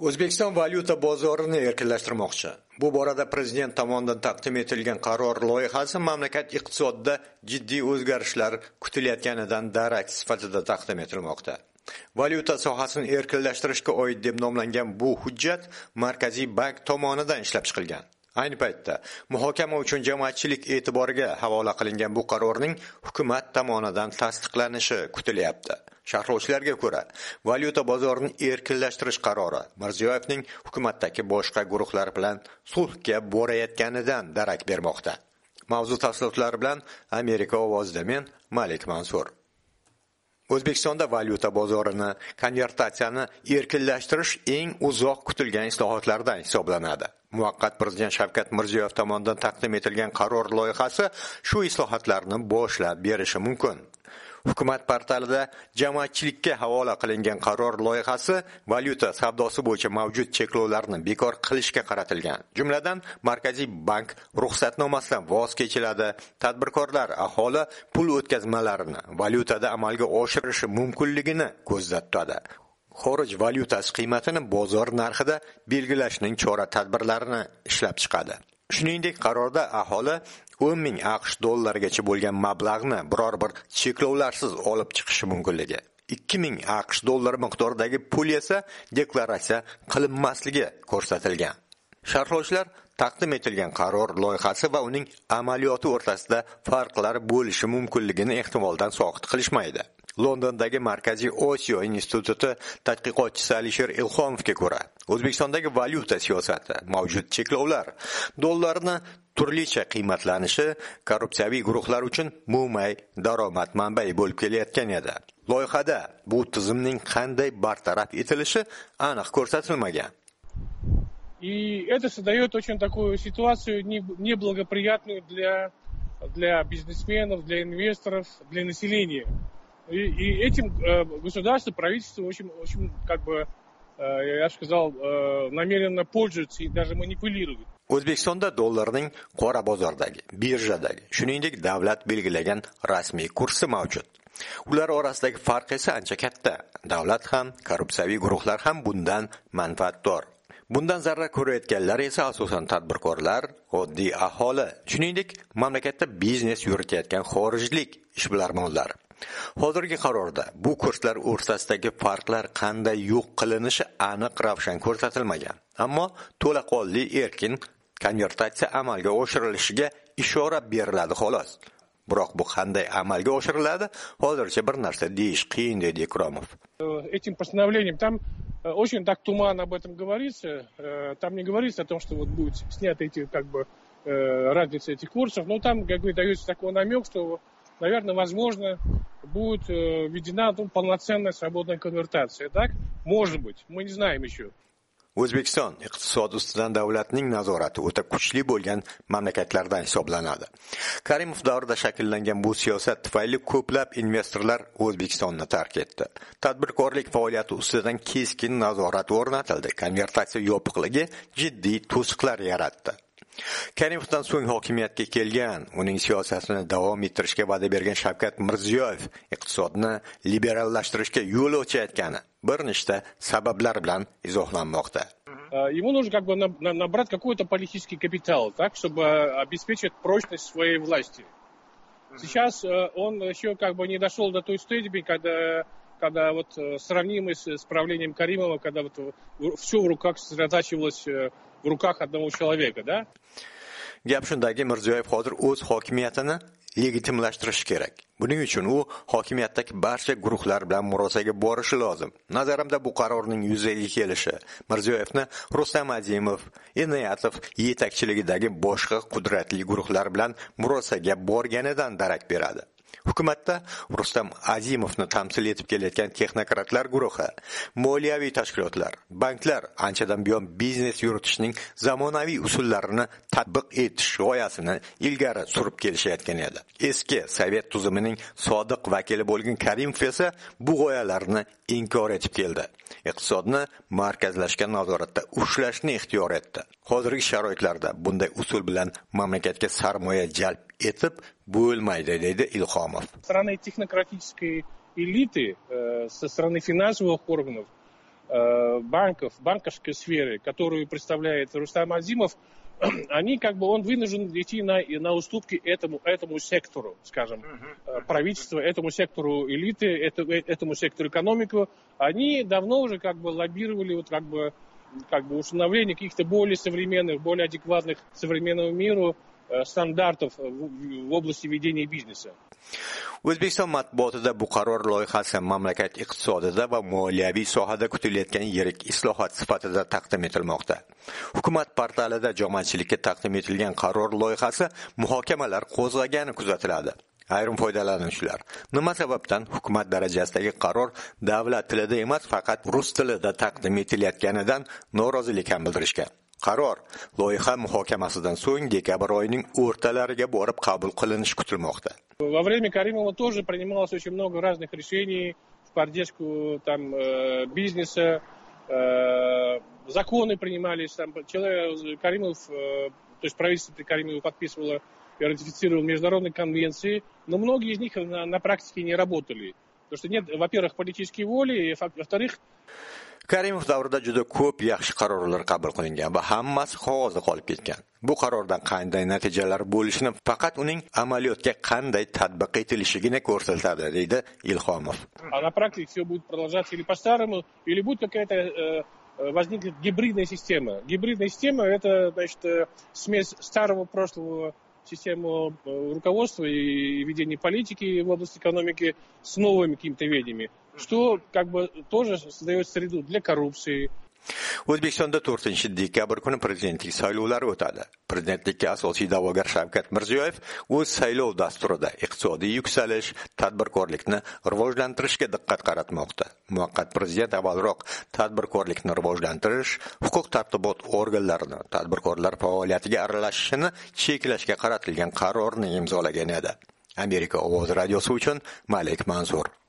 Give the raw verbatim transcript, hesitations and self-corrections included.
O'zbekiston valyuta bozorini erkinlashtirmoqchi. Bu borada prezident tomonidan taqdim etilgan qaror loyihasi mamlakat iqtisodida jiddiy o'zgarishlar kutilayotganidan darak sifatida taqdim etilmoqda. Valyuta sohasini erkinlashtirishga oid deb nomlangan bu hujjat Markaziy bank tomonidan ishlab chiqilgan. Ayni paytda muhokama uchun jamoatchilik e'tiboriga havola qilingan bu qarorning hukumat tomonidan tasdiqlanishi kutilyapti. Sharhlovchilarga ko'ra, valyuta bozorini erkinlashtirish qarori Mirziyoyevning hukumatdagi boshqa guruhlar bilan sulhga borayotganidan darak bermoqda. Mavzu tafsilotlari bilan Amerika ovozida men Malik Mansur. O'zbekistonda valyuta bozorini konvertatsiyani erkinlashtirish eng uzoq kutilgan islohotlardan hisoblanadi. Muvaqqat prezident Shavkat Mirziyoyev tomonidan taqdim etilgan qaror loyihasi shu islohotlarni boshlab berishi mumkin. Hukumat portalida jamoatchilikka havola qilingan qaror loyihasi valyuta savdosi bo'yicha mavjud cheklovlarni bekor qilishga qaratilgan. Jumladan, Markaziy bank ruxsatnomasidan voz kechiladi. Tadbirkorlar aholi pul o'tkazmalarini valyutada amalga oshirishi mumkinligini ko'zda tutadi. Xorij valyutasi qiymatini bozor narxida belgilashning chora-tadbirlarini ishlab chiqadi. Shuningdek, qarorda aholi o'n ming AQSh dollarigacha bo'lgan mablag'ni biror bir cheklovlarsiz olib chiqishi mumkinligi, ikki ming AQSh dollari miqdoridagi pul esa deklaratsiya qilinmasligi ko'rsatilgan. Sharhlovchilar taqdim etilgan qaror loyihasi va uning amaliyoti o'rtasida farqlar bo'lishi mumkinligini ehtimoldan soqit qilishmaydi. Londondagi Markaziy Osiyo instituti tadqiqotchisi Alisher Ilhomovga ko'ra, O'zbekistondagi valyuta siyosati, mavjud cheklovlar, dollarni turlicha qiymatlanishi korrupsiyaviy guruhlar uchun mo'may daromad manbai bo'lib kelayotgan edi. Loyihada bu tizimning qanday bartaraf etilishi aniq ko'rsatilmagan. И это создает очень такую ситуацию неблагоприятную для для бизнесменов, для инвесторов, для населения. И, и этим э, государство, правительство, в общем, в общем, как бы, э, я бы сказал, э, намеренно пользуется и даже манипулирует. O'zbekistonda dollarning qora bozordagi, birjadagi, shuningdek davlat belgilagan rasmiy kursi mavjud. Ular orasidagi farq esa ancha katta. Davlat ham, korrupsiyaviy guruhlar ham bundan manfaatdor. Bundan zarar ko'rayotganlar esa asosan tadbirkorlar, oddiy aholi, shuningdek mamlakatda biznes yuritayotgan xorijlik ishbilarmonlar. Hozirgi qarorda bu kurslar o'rtasidagi farqlar qanday yo'q qilinishi aniq ravshan ko'rsatilmagan. Ammo to'laqonli erkin konvertatsiya amalga oshirilishiga ishora beriladi xolos. Biroq bu qanday amalga oshiriladi, hozircha bir narsa deyish qiyin, dedi Ikromov. Этим постановлением там очень так туманно об этом говорится. Там не говорится о том, что вот будут сняты эти как бы разницы этих курсов, но там как бы дается такой намек, что, наверное, возможно, будет введена ну, полноценная свободная конвертация. Так? Может быть. Мы не знаем еще. O'zbekiston iqtisod ustidan davlatning nazorati o'ta kuchli bo'lgan mamlakatlardan hisoblanadi. Karimov davrida shakllangan bu siyosat tufayli ko'plab investorlar O'zbekistonni tark etdi. Tadbirkorlik faoliyati ustidan keskin nazorat o'rnatildi. Konvertatsiya yopiqligi jiddiy to'siqlar yaratdi. Karimovdan so'ng hokimiyatga kelgan, uning siyosatini davom ettirishga va'da bergan Shavkat Mirziyoyev iqtisodni liberallashtirishga yo'l ochayotgani bir nechta sabablar bilan izohlanmoqda. Ему нужно как бы набрать какой-то политический капитал, так, чтобы обеспечить прочность своей власти. Сейчас он еще как бы не дошел до той стадии, когда когда вот сравнимый с, с правлением Каримова, когда вот все в руках сосредотачивалось в руках одного человека, да? Gap shundaki, Mirziyoyev hozir o'z hokimiyatini legitimlashtirish kerak. Buning uchun u hokimiyatdagi barcha guruhlar bilan murosaga borishi lozim. Nazarimda bu qarorning yuzaga kelishi Mirziyoyevni Rustam Azimov, Inoyatov yetakchiligidagi boshqa qudratli guruhlar bilan murosaga borganidan darak beradi. Hukumatda Rustam Azimovni tamsil etib kelayotgan texnokratlar guruhi, moliyaviy tashkilotlar, banklar anchadan buyon biznes yuritishning zamonaviy usullarini tatbiq etish g'oyasini ilgari surib kelishayotgan edi. Eski Sovet tuzimining sodiq vakili bo'lgan Karimov esa bu g'oyalarni inkor etib keldi. Iqtisodni markazlashgan nazoratda ushlashni ixtiyor etdi. Hozirgi sharoitlarda bunday usul bilan mamlakatga sarmoya jalb etib bo'lmaydi, dedi Ilhomov. Со стороны технократической элиты, со стороны финансовых органов банков, банковской сферы, которую представляет Рустам Азимов, они как бы, он вынужден идти на, на уступки этому, этому сектору, скажем, правительства, этому сектору элиты, этому, этому сектору экономики. Они давно уже как бы лоббировали вот как бы, как бы установление каких-то более современных, более адекватных современному миру стандартов в, в области ведения бизнеса. O'zbekiston matbuotida bu qaror loyihasi mamlakat iqtisodida va moliyaviy sohada kutilayotgan yirik islohot sifatida taqdim etilmoqda. Hukumat portalida jamoatchilikka taqdim etilgan qaror loyihasi muhokamalar qo'zg'agani kuzatiladi. Ayrim foydalanuvchilar nima sababdan hukumat darajasidagi qaror davlat tilida emas, faqat rus tilida taqdim etilayotganidan norozilik ham bildirishgan. Qaror loyiha muhokamasidan so'ng dekabr oyining o'rtalariga borib qabul qilinishi kutilmoqda. Во время Каримова тоже принималось очень много разных решений в поддержку там бизнеса, законы принимались, там человек Каримов, то есть правительство Каримова подписывало и ратифицировало международные конвенции, но многие из них на, на практике не работали. Потому что нет, во-первых, политической воли, и во-вторых, Karimov davrida juda ko'p yaxshi qarorlar qabul qilingan va hammasi qog'ozda qolib ketgan. Bu qarordan qanday natijalar bo'lishini faqat uning amaliyotga qanday tatbiq etilishigina ko'rsatadi, deydi Ilhomov. А на практике все будет продолжаться или по-старому, или будет какая-то э, возникнет гибридная система. Гибридная система это, значит, смесь старого прошлого системы руководства и ведения политики в области экономики с новыми какими-то ведениями, что как бы тоже создает среду для коррупции. O'zbekistonda to'rtinchi dekabr kuni prezidentlik saylovlari o'tadi. Prezidentlikka asosiy da'vogar Shavkat Mirziyoyev o'z saylov dasturida iqtisodiy yuksalish, tadbirkorlikni rivojlantirishga diqqat qaratmoqda. Muvaqqat prezident avvalroq tadbirkorlikni rivojlantirish, huquq tartibot organlarini tadbirkorlar faoliyatiga aralashishini cheklashga qaratilgan qarorni imzolagan edi. Amerika ovozi radiosi uchun Malik Mansur.